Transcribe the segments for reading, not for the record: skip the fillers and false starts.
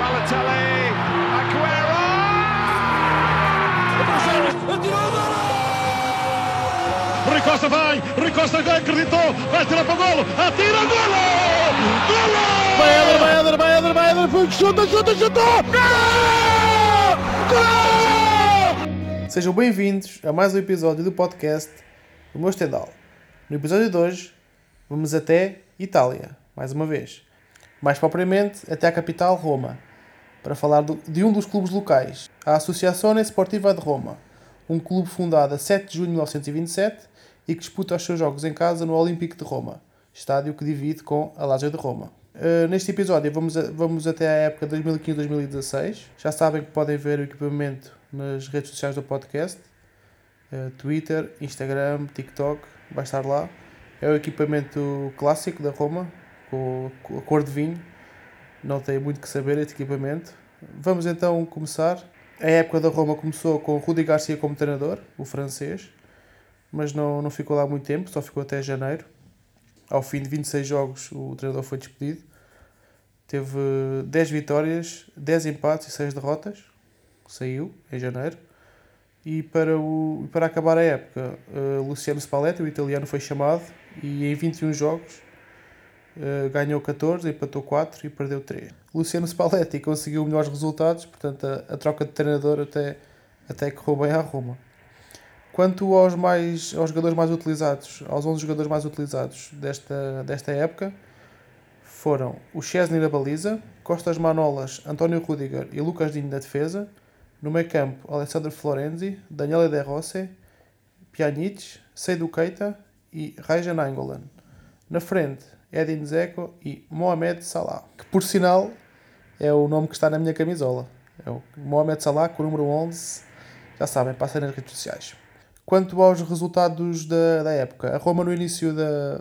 Balotelli, Aguero! Rui Costa vai, Rui Costa já acreditou, vai tirar para o golo, atira, golo! Golo! Vai Éder, chuta! Golo! Sejam bem-vindos a mais um episódio do podcast do meu Stendhal. No episódio de hoje, vamos até Itália, mais uma vez. Mais propriamente, até a capital, Roma, para falar de um dos clubes locais, a Associazione Sportiva de Roma, um clube fundado a 7 de junho de 1927 e que disputa os seus jogos em casa no Olímpico de Roma, estádio que divide com a Lazio de Roma. Neste episódio vamos até à época 2015-2016. Já sabem que podem ver o equipamento nas redes sociais do podcast, Twitter, Instagram, TikTok, vai estar lá. É o equipamento clássico da Roma, com a cor de vinho. Não tem muito que saber este equipamento. Vamos então começar. A época da Roma começou com Rudi Garcia como treinador, o francês, mas não ficou lá muito tempo, só ficou até janeiro. Ao fim de 26 jogos o treinador foi despedido. Teve 10 vitórias, 10 empates e 6 derrotas. Saiu em janeiro. E para acabar a época, Luciano Spalletti, o italiano, foi chamado e em 21 jogos ganhou 14, empatou 4 e perdeu 3. Luciano Spalletti conseguiu melhores resultados, portanto a troca de treinador até correu bem à Roma. Quanto aos jogadores mais utilizados, aos 11 jogadores mais utilizados desta época, foram o Szczesny na baliza, Costas Manolas, António Rüdiger e Lucas Digne na defesa. No meio campo, Alessandro Florenzi, Daniele De Rossi, Pjanic, Seydou Keita e Rajan Nainggolan. Na frente, Edin Dzeko e Mohamed Salah, que por sinal é o nome que está na minha camisola. É o Mohamed Salah com o número 11, já sabem, passa nas redes sociais. Quanto aos resultados da época, a Roma no início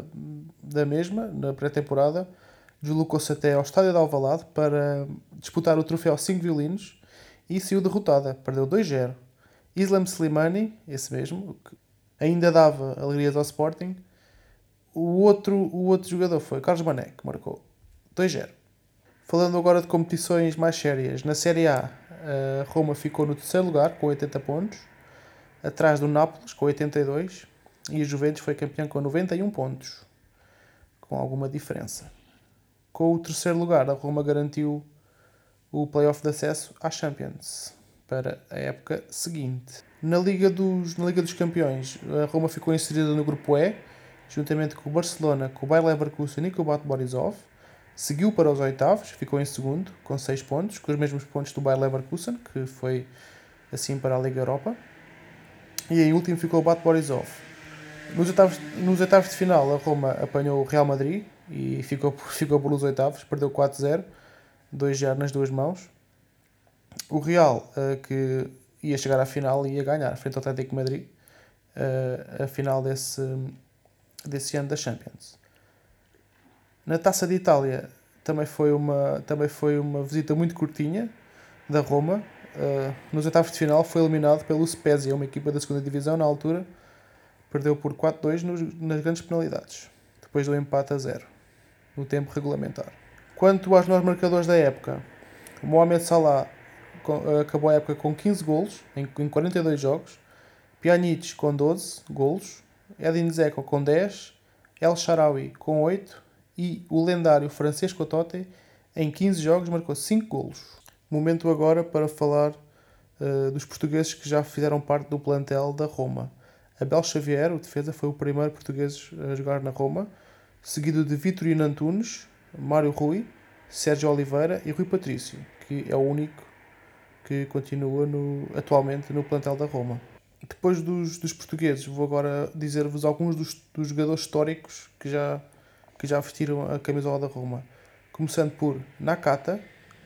da mesma, na pré-temporada, deslocou-se até ao estádio de Alvalade para disputar o troféu 5 violinos e saiu derrotada, perdeu 2-0. Islam Slimani, esse mesmo, que ainda dava alegrias ao Sporting. O outro jogador foi Carlos Mané, que marcou 2-0. Falando agora de competições mais sérias, na Série A, a Roma ficou no terceiro lugar, com 80 pontos, atrás do Nápoles, com 82, e a Juventus foi campeã com 91 pontos, com alguma diferença. Com o terceiro lugar, a Roma garantiu o play-off de acesso à Champions para a época seguinte. Na Liga dos Campeões, a Roma ficou inserida no grupo E, juntamente com o Barcelona, com o Bayer Leverkusen e com o Bate Borisov. Seguiu para os oitavos, ficou em segundo, com 6 pontos, com os mesmos pontos do Bayer Leverkusen, que foi assim para a Liga Europa. E em último ficou o Bate Borisov. Nos oitavos de final, a Roma apanhou o Real Madrid e ficou pelos oitavos, perdeu 4-0, 2-0 nas duas mãos. O Real, que ia chegar à final e ia ganhar, frente ao Atlético de Madrid, a final desse ano da Champions. Na Taça de Itália também foi uma visita muito curtinha da Roma. Nos oitavos de final foi eliminado pelo Spezia, uma equipa da segunda divisão na altura. Perdeu por 4-2 nas grandes penalidades, depois do empate a 0 no tempo regulamentar. Quanto aos melhores marcadores da época, o Mohamed Salah acabou a época com 15 golos em 42 jogos, Pjanic com 12 golos, Edin Dzeko com 10, El Shaarawy com 8 e o lendário Francesco Totti em 15 jogos marcou 5 golos. Momento agora para falar dos portugueses que já fizeram parte do plantel da Roma. Abel Xavier, o defesa, foi o primeiro português a jogar na Roma, seguido de Vitorino Antunes, Mário Rui, Sérgio Oliveira e Rui Patrício, que é o único que continua atualmente no plantel da Roma. Depois dos portugueses, vou agora dizer-vos alguns dos jogadores históricos que já vestiram a camisola da Roma. Começando por Nakata,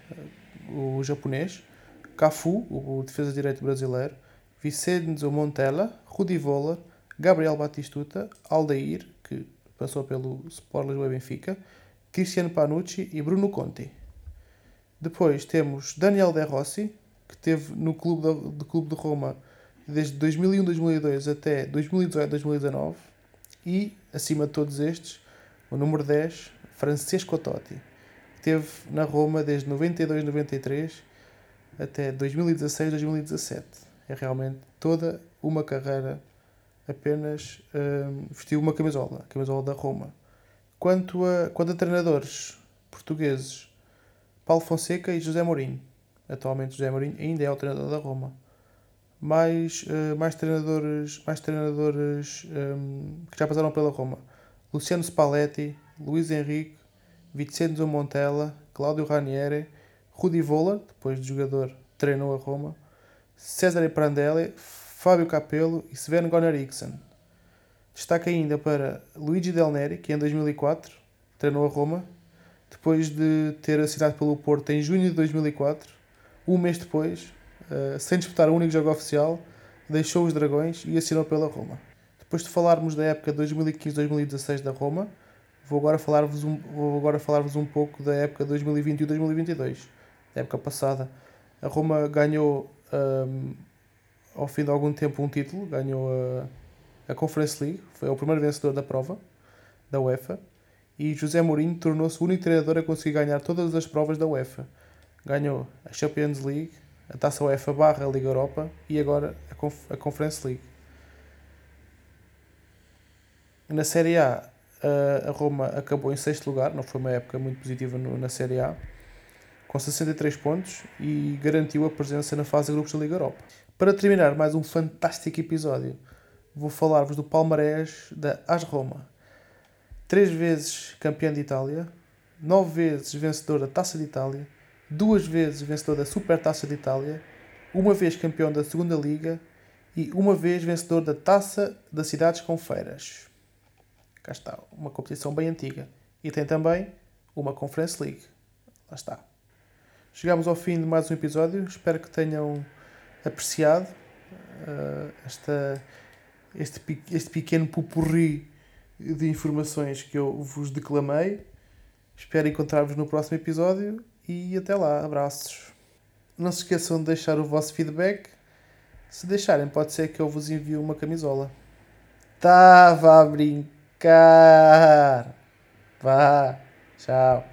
o japonês, Cafu, o defesa direito brasileiro, Vincenzo Montella, Rudi Völler, Gabriel Batistuta, Aldair, que passou pelo Sport Lisboa e Benfica, Cristiano Panucci e Bruno Conti. Depois temos Daniele De Rossi, que esteve no clube de Roma desde 2001-2002 até 2018-2019, e, acima de todos estes, o número 10, Francesco Totti. teve na Roma desde 92-93 até 2016-2017. É realmente toda uma carreira, apenas vestiu uma camisola, a camisola da Roma. Quanto a treinadores portugueses, Paulo Fonseca e José Mourinho. Atualmente José Mourinho ainda é o treinador da Roma. Mais treinadores que já passaram pela Roma: Luciano Spalletti, Luís Henrique, Vincenzo Montella, Cláudio Ranieri, Rudi Völler, depois de jogador treinou a Roma, Cesare Prandelli, Fábio Capello e Sven-Gunnar Eriksson. Destaca ainda para Luigi Del Neri, que em 2004 treinou a Roma, depois de ter assinado pelo Porto em junho de 2004, um mês depois, sem disputar o único jogo oficial, deixou os Dragões e assinou pela Roma. Depois de falarmos da época 2015-2016 da Roma, vou agora falar-vos um pouco da época 2021-2022, da época passada. A Roma ganhou, ao fim de algum tempo, um título, ganhou a Conference League, foi o primeiro vencedor da prova, da UEFA, e José Mourinho tornou-se o único treinador a conseguir ganhar todas as provas da UEFA. Ganhou a Champions League, a Taça UEFA / a Liga Europa e agora a Conference League. Na Série A, a Roma acabou em 6º lugar, não foi uma época muito positiva na Série A, com 63 pontos e garantiu a presença na fase de grupos da Liga Europa. Para terminar mais um fantástico episódio, vou falar-vos do palmarés da AS Roma. 3 vezes campeão de Itália, 9 vezes vencedor da Taça de Itália, 2 vezes vencedor da Supertaça de Itália, 1 vez campeão da Segunda Liga e 1 vez vencedor da Taça das Cidades com Feiras. Cá está, uma competição bem antiga. E tem também uma Conference League. Lá está. Chegamos ao fim de mais um episódio. Espero que tenham apreciado este pequeno pupurri de informações que eu vos declamei. Espero encontrar-vos no próximo episódio e até lá. Abraços. Não se esqueçam de deixar o vosso feedback. Se deixarem, pode ser que eu vos envie uma camisola. Estava a brincar. Vá. Tchau.